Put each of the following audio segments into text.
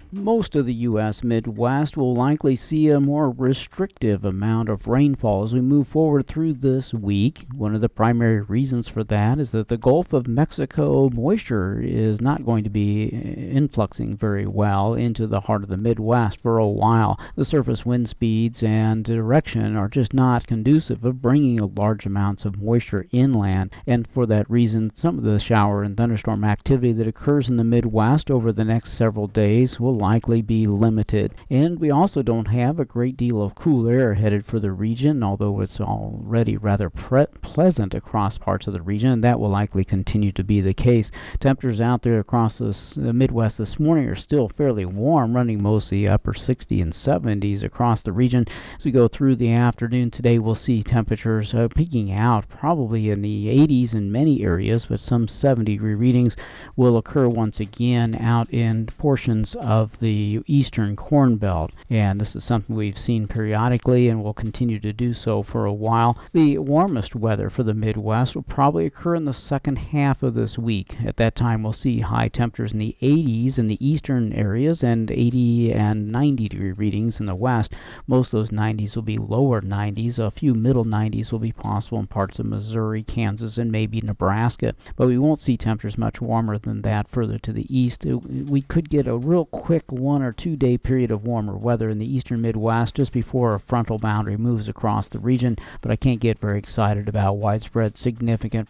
Most of the U.S. Midwest will likely see a more restrictive amount of rainfall as we move forward through this week. One of the primary reasons for that is that the Gulf of Mexico moisture is not going to be influxing very well into the heart of the Midwest for a while. The surface wind speeds and direction are just not conducive of bringing large amounts of moisture inland, and for that reason, some of the shower and thunderstorm activity that occurs in the Midwest over the next several days will likely be limited. And we also don't have a great deal of cool air headed for the region, although it's already rather pleasant across parts of the region, and that will likely continue to be the case. Temperatures out there across the Midwest this morning are still fairly warm, running mostly upper 60s and 70s across the region. As we go through the afternoon today, we'll see temperatures peaking out probably in the 80s in many areas, but some 70-degree readings will occur once again out in portions of the eastern Corn Belt, and this is something we've seen periodically and will continue to do so for a while. The warmest weather for the Midwest will probably occur in the second half of this week. At that time, we'll see high temperatures in the 80s in the eastern areas and 80 and 90-degree readings in the west. Most of those 90s will be lower 90s. A few middle 90s will be possible in parts of Missouri, Kansas, and maybe Nebraska, but we won't see temperatures much warmer than that further to the east. We could get a real quick 1 or 2 day period of warmer weather in the eastern Midwest just before a frontal boundary moves across the region, but I can't get very excited about widespread significant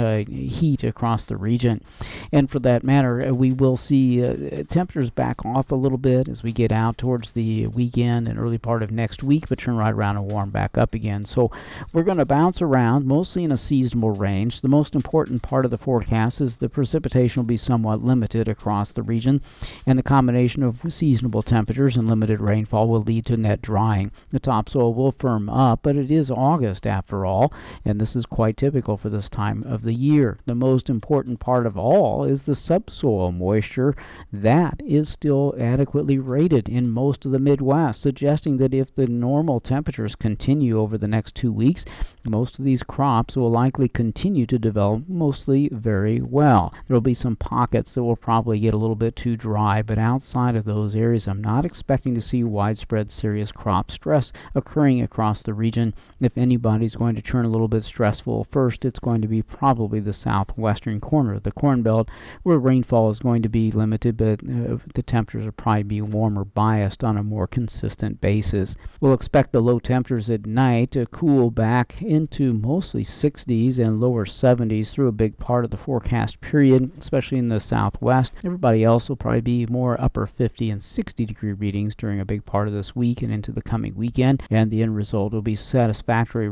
heat across the region. And for that matter, we will see temperatures back off a little bit as we get out towards the weekend and early part of next week, but turn right around and warm back up again. So we're going to bounce around mostly in a seasonable range. The most important part of the forecast is the precipitation will be somewhat limited across the region, and the combination of seasonable temperatures and limited rainfall will lead to net drying. The topsoil will firm up, but it is August after all, and this is quite typical for this time of the year. The most important part of all is the subsoil moisture. That is still adequately rated in most of the Midwest, suggesting that if the normal temperatures continue over the next 2 weeks, most of these crops will likely continue to develop mostly very well. There will be some pockets that will probably get a little bit too dry, but outside of those areas, I'm not expecting to see widespread serious crop stress occurring across the region. If anybody's going to turn a little bit stressful first, it's going to be probably the southwestern corner of the Corn Belt, where rainfall is going to be limited, but the temperatures will probably be warmer biased on a more consistent basis. We'll expect the low temperatures at night to cool back into mostly 60s and lower 70s through a big part of the forecast period, especially in the southwest. Everybody else will probably be more upper 50 and 60-degree readings during a big part of this week and into the coming weekend, and the end result will be satisfactory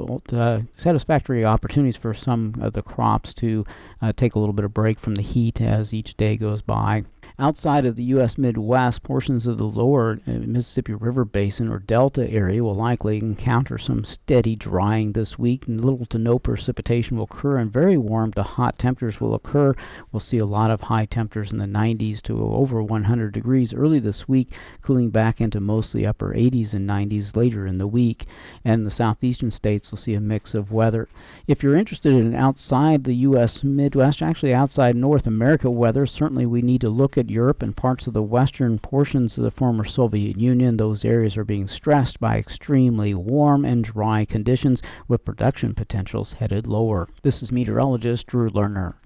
opportunities for some of the crops to take a little bit of break from the heat as each day goes by. Outside of the U.S. Midwest, portions of the lower Mississippi River Basin or Delta area will likely encounter some steady drying this week, and little to no precipitation will occur, and very warm to hot temperatures will occur. We'll see a lot of high temperatures in the 90s to over 100 degrees early this week, cooling back into mostly upper 80s and 90s later in the week. And the southeastern states will see a mix of weather. If you're interested in outside the U.S. Midwest, actually outside North America weather, certainly we need to look at Europe and parts of the western portions of the former Soviet Union. Those areas are being stressed by extremely warm and dry conditions with production potentials headed lower. This is meteorologist Drew Lerner.